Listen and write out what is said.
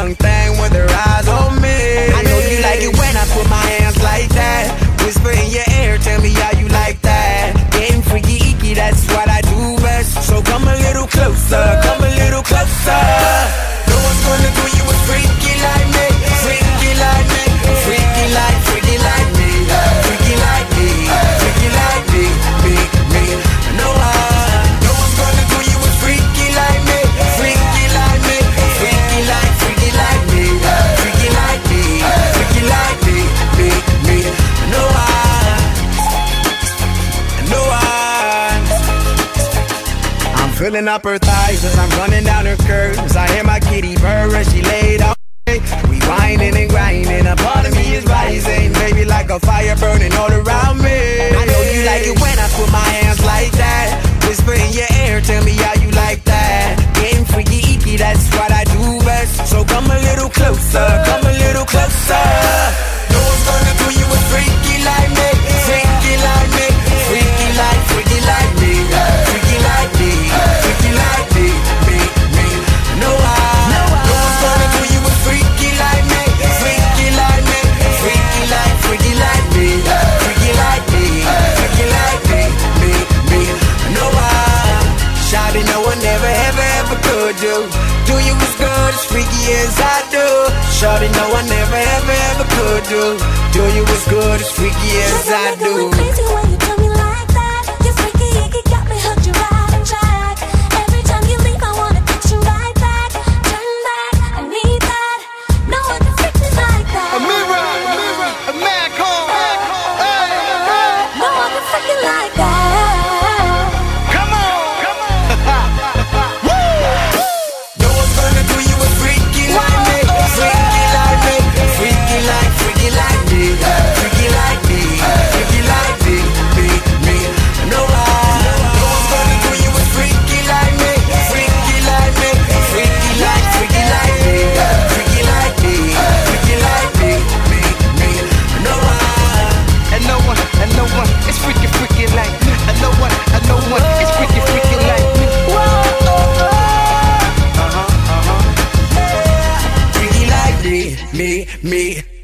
young thing with her eyes on me. I know you like it when I put my hands like that. Whisper in your ear, tell me how you like that. Getting freaky, icky, that's what I do best. So come a little closer, come a little closer. No one's gonna do you a freaky like me, freaky like me, freaky like me, freaky like me, freaky like me, me. No one's gonna do you a freaky like me, freaky like me, freaky like me, freaky like me, freaky like me, me. No one. I'm filling up her thighs as I'm running down her curves. I hear my kitty purr as she laid on me. We whining and grinding, a part of me is rising, baby, like a fire burning all around me. I know you like it when I put my hands like that. Whisper in your ear, tell me how you like that. Getting freaky, icky, that's what I do best. So come a little closer, come a little closer. No one's gonna do you a freaky like me, freaky like me, freaky like me, freaky like me, freaky like me, me. No one's gonna do you a freaky like me, freaky like me, freaky like me, freaky like me, freaky like me, me. No one. Shawty, no one ever could do you as good, as freaky as I do. Shawty, no one ever could do you as good, as freaky as I do. Crazy when you tell me like that. You're freaky, icky, got me hooked, you right on track. Every time you leave, I wanna get you right back. Turn back, I need that. No one can freak me like that. A mirror, a man call. No one can freak you like that. Come on. No one's gonna do you a freaky like me, freaky like me, freaky like me, freaky like me, freaky like me. No one's gonna do you a freaky like me, freaky like me, freaky like me, freaky like me, freaky like me. No one It's freaky like me. And no one It's freaky like me. freaky like me.